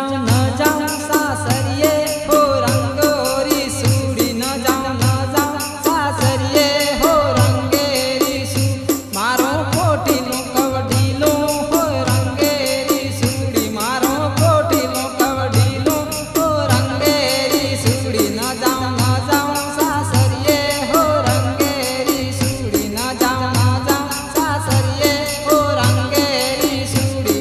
जाऊं सासरिये हो रंगोरी सूड़ी न जाऊं सासरिये हो रंगेरी सू मारो कोठीनो कवडीलो हो रंगेरी सूड़ी मारो कोठीनो कवडीलो हो रंगेरी सूड़ी न जाऊं सासरिये हो रंगेरी सूड़ी न जाऊं सासरिये हो रंगेरी सूड़ी।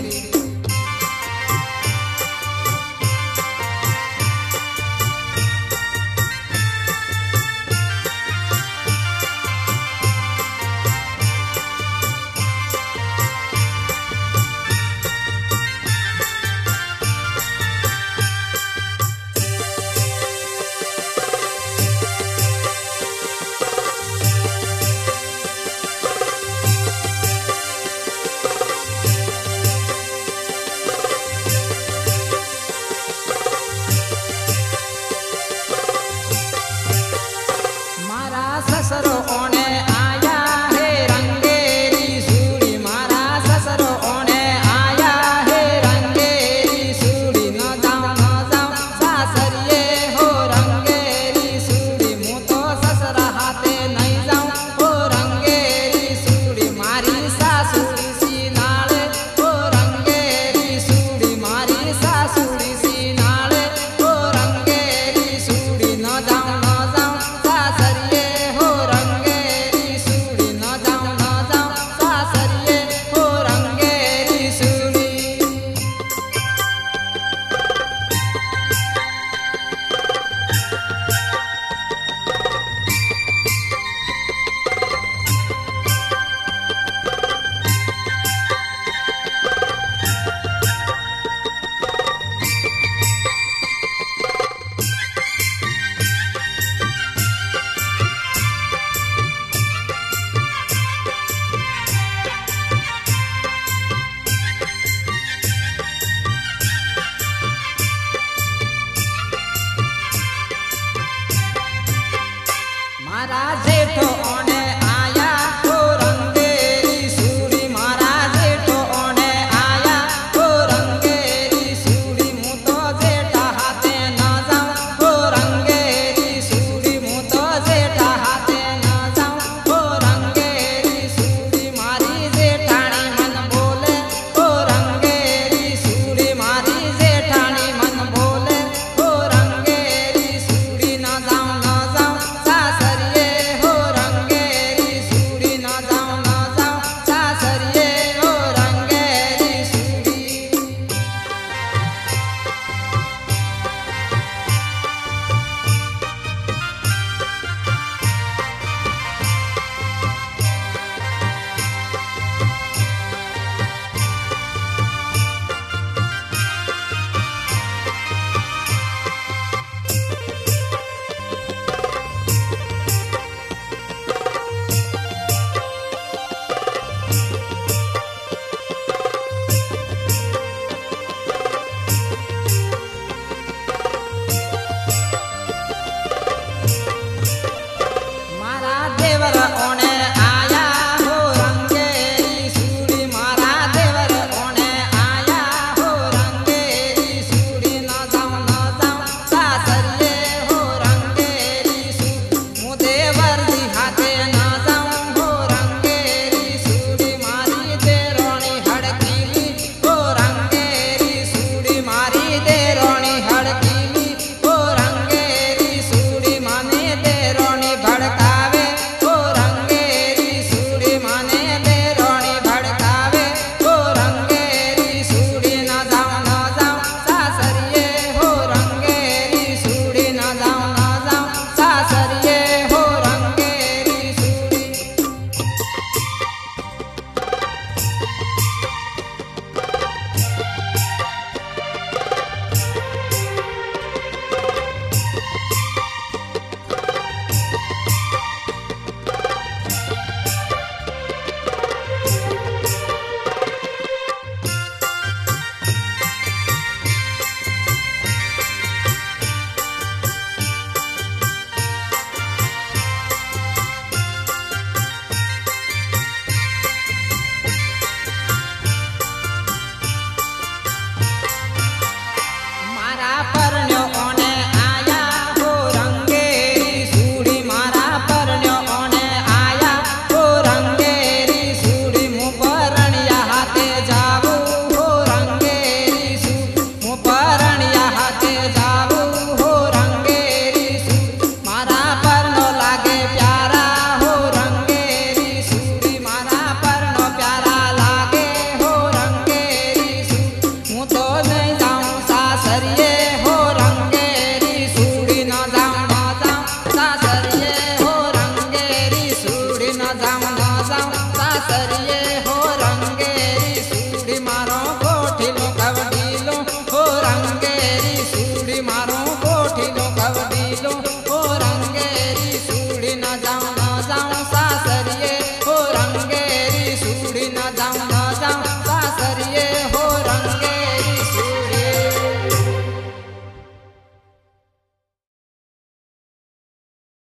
मारा ससरो ओने आया है रंगेरी सूड़ी मारा ससरो ओने आया है रंगेरी सूड़ी न जाऊं सासरिये हो रंगेरी सूड़ी मु तो ससरा हाथे नहीं जाऊं हो रंगेरी सूड़ी मारी सासुड़ी सी नाले हो रंगेरी सूड़ी मारी सासुड़ी सी नाले हो रंगेरी सूड़ी न जाऊं सासरिये हो रंगेरी सूड़ी न जाऊं सासरिये हो रंगेरी सूड़ी। मारा जेठो ओने